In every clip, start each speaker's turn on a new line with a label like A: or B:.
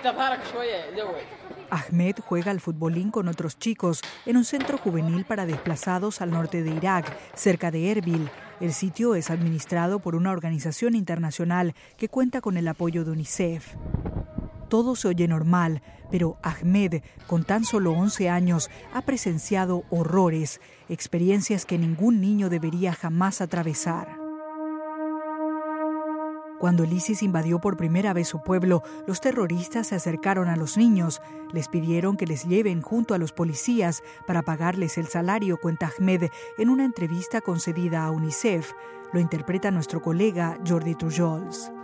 A: Ahmed juega al futbolín con otros chicos en un centro juvenil para desplazados al norte de Irak, cerca de Erbil. El sitio es administrado por una organización internacional que cuenta con el apoyo de UNICEF. Todo se oye normal, pero Ahmed, con tan solo 11 años, ha presenciado horrores, experiencias que ningún niño debería jamás atravesar. Cuando el ISIS invadió por primera vez su pueblo, los terroristas se acercaron a los niños. Les pidieron que les lleven junto a los policías para pagarles el salario, cuenta Ahmed en una entrevista concedida a UNICEF. Lo interpreta nuestro colega Jordi Trujols.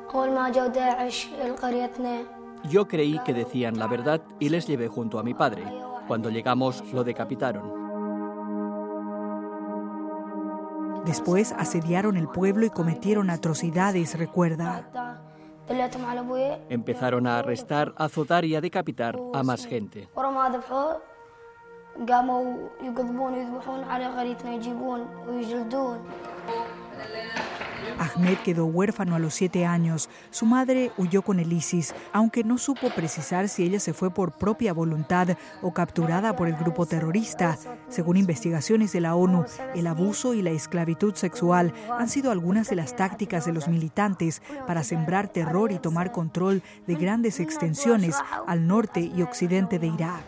B: Yo creí que decían la verdad y les llevé junto a mi padre. Cuando llegamos, lo decapitaron.
A: Después asediaron el pueblo y cometieron atrocidades, recuerda.
B: Empezaron a arrestar, a azotar y a decapitar a más gente.
A: Ahmed quedó huérfano a los 7 años. Su madre huyó con el ISIS, aunque no supo precisar si ella se fue por propia voluntad o capturada por el grupo terrorista. Según investigaciones de la ONU, el abuso y la esclavitud sexual han sido algunas de las tácticas de los militantes para sembrar terror y tomar control de grandes extensiones al norte y occidente de Irak.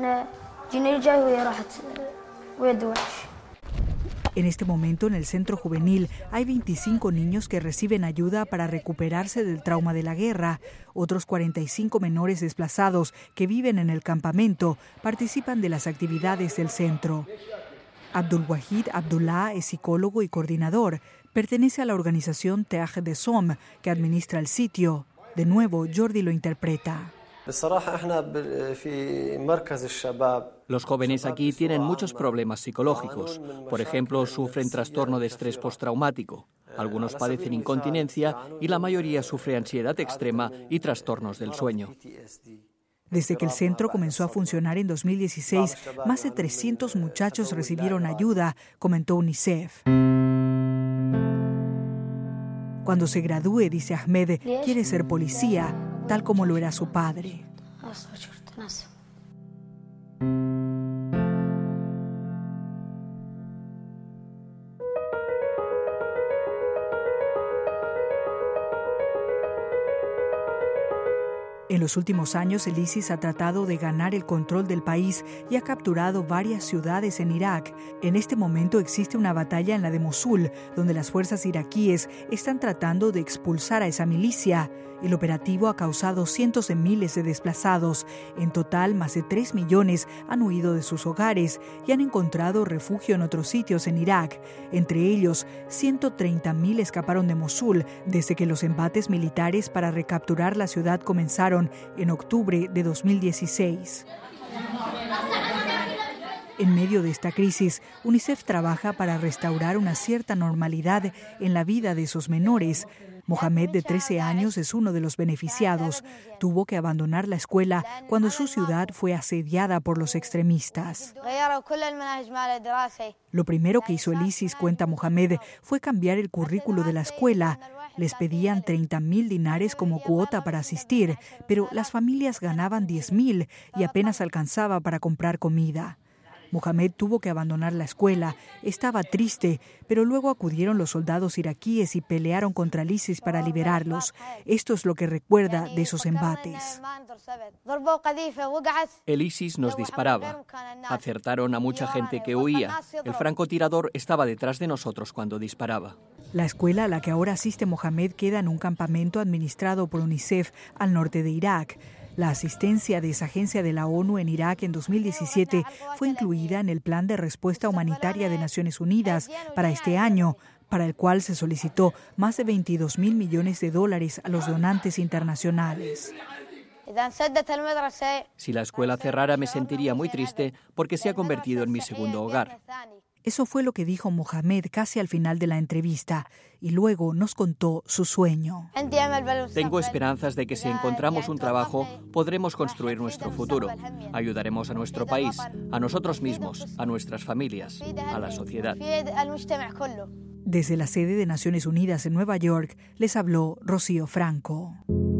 A: En este momento, en el centro juvenil, hay 25 niños que reciben ayuda para recuperarse del trauma de la guerra. Otros 45 menores desplazados que viven en el campamento participan de las actividades del centro. Abdulwahid Abdullah es psicólogo y coordinador. Pertenece a la organización Teaj de Som, que administra el sitio. De nuevo, Jordi lo interpreta.
B: Los jóvenes aquí tienen muchos problemas psicológicos. Por ejemplo, sufren trastorno de estrés postraumático. Algunos padecen incontinencia y la mayoría sufre ansiedad extrema y trastornos del sueño.
A: Desde que el centro comenzó a funcionar en 2016, más de 300 muchachos recibieron ayuda, comentó UNICEF. Cuando se gradúe, dice Ahmed, quiere ser policía, tal como lo era su padre. En los últimos años, el ISIS ha tratado de ganar el control del país y ha capturado varias ciudades en Irak. En este momento existe una batalla en la de Mosul, donde las fuerzas iraquíes están tratando de expulsar a esa milicia. El operativo ha causado cientos de miles de desplazados. En total, más de 3 millones han huido de sus hogares y han encontrado refugio en otros sitios en Irak. Entre ellos, 130.000 escaparon de Mosul desde que los embates militares para recapturar la ciudad comenzaron en octubre de 2016. En medio de esta crisis, UNICEF trabaja para restaurar una cierta normalidad en la vida de esos menores. Mohamed, de 13 años, es uno de los beneficiados. Tuvo que abandonar la escuela cuando su ciudad fue asediada por los extremistas. Lo primero que hizo el ISIS, cuenta Mohamed, fue cambiar el currículo de la escuela. Les pedían 30.000 dinares como cuota para asistir, pero las familias ganaban 10.000 y apenas alcanzaba para comprar comida. Mohamed tuvo que abandonar la escuela. Estaba triste, pero luego acudieron los soldados iraquíes y pelearon contra el ISIS para liberarlos. Esto es lo que recuerda de esos embates.
B: El ISIS nos disparaba. Acertaron a mucha gente que huía. El francotirador estaba detrás de nosotros cuando disparaba.
A: La escuela a la que ahora asiste Mohamed queda en un campamento administrado por UNICEF al norte de Irak. La asistencia de esa agencia de la ONU en Irak en 2017 fue incluida en el Plan de Respuesta Humanitaria de Naciones Unidas para este año, para el cual se solicitó más de $22.000 millones a los donantes internacionales.
B: Si la escuela cerrara, me sentiría muy triste porque se ha convertido en mi segundo hogar.
A: Eso fue lo que dijo Mohamed casi al final de la entrevista y luego nos contó su sueño.
B: Tengo esperanzas de que si encontramos un trabajo podremos construir nuestro futuro. Ayudaremos a nuestro país, a nosotros mismos, a nuestras familias, a la sociedad.
A: Desde la sede de Naciones Unidas en Nueva York les habló Rocío Franco.